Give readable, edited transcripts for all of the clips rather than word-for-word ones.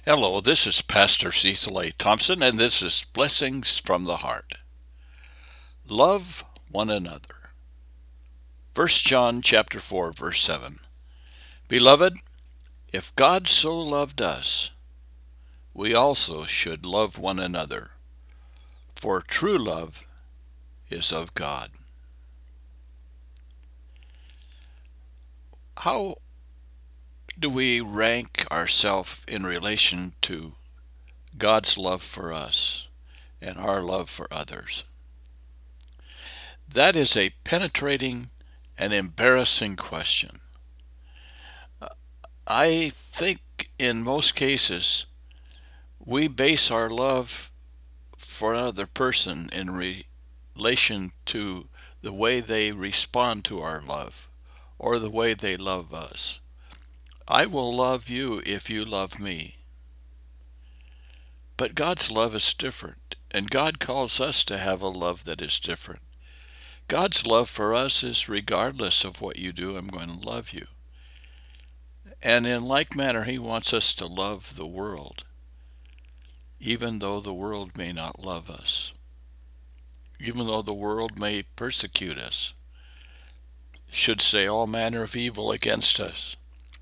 Hello, this is Pastor Cecil A. Thompson, and this is Blessings from the Heart. Love one another. 1 John chapter 4, verse 7. Beloved, if God so loved us, we also should love one another, for true love is of God. How do we rank ourselves in relation to God's love for us and our love for others? That is a penetrating and embarrassing question. I think in most cases we base our love for another person in relation to the way they respond to our love or the way they love us. I will love you if you love me. But God's love is different, and God calls us to have a love that is different. God's love for us is regardless of what you do, I'm going to love you. And in like manner, He wants us to love the world, even though the world may not love us, even though the world may persecute us, should say all manner of evil against us.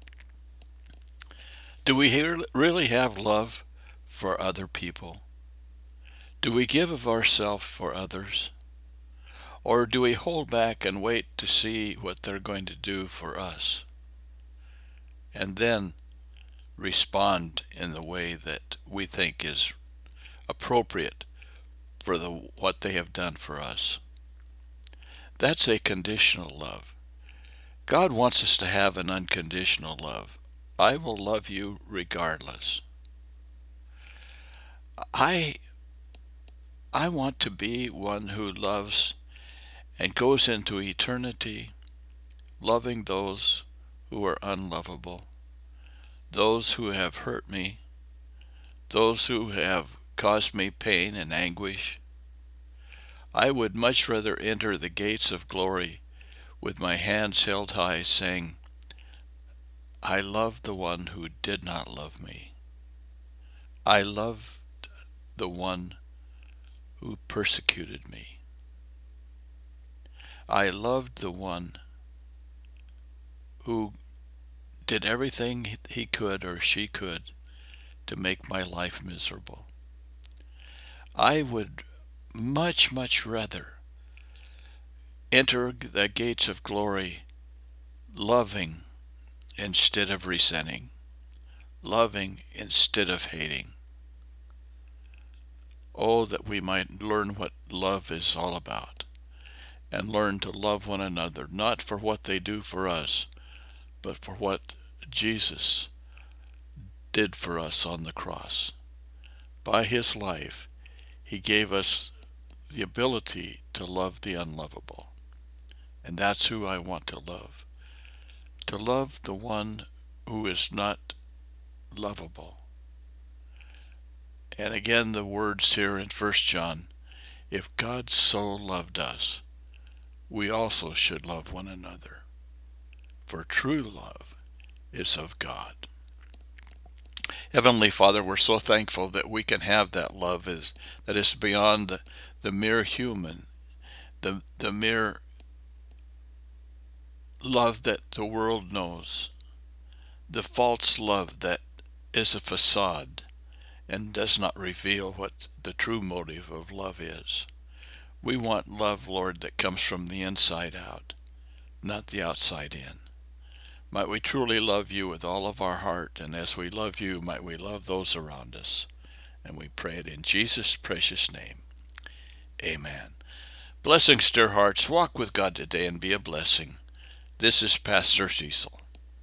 Do we really have love for other people? Do we give of ourselves for others? Or do we hold back and wait to see what they're going to do for us, and then respond in the way that we think is appropriate for what they have done for us? That's a conditional love. God wants us to have an unconditional love. I will love you regardless. I want to be one who loves and goes into eternity loving those who are unlovable, those who have hurt me, those who have caused me pain and anguish. I would much rather enter the gates of glory with my hands held high, saying, I loved the one who did not love me. I loved the one who persecuted me. I loved the one who did everything he could or she could to make my life miserable. I would much, much rather enter the gates of glory loving instead of resenting, loving instead of hating. Oh, that we might learn what love is all about and learn to love one another, not for what they do for us, but for what Jesus did for us on the cross. By His life, He gave us the ability to love the unlovable. And that's who I want to love. To love the one who is not lovable. And again, the words here in 1 John, if God so loved us, we also should love one another. For true love is of God. Heavenly Father, we're so thankful that we can have that love that is beyond the mere human, the mere love that the world knows, the false love that is a facade and does not reveal what the true motive of love is. We want love, Lord, that comes from the inside out, not the outside in. Might we truly love you with all of our heart, and as we love you, might we love those around us. And we pray it in Jesus' precious name. Amen. Blessings, dear hearts. Walk with God today and be a blessing. This is Pastor Cecil.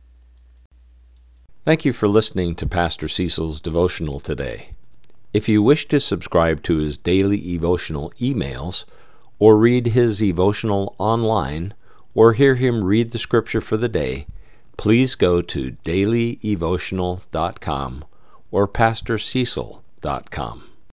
Thank you for listening to Pastor Cecil's devotional today. If you wish to subscribe to his daily devotional emails, or read his devotional online, or hear him read the scripture for the day, please go to dailydevotional.com or pastorcecil.com.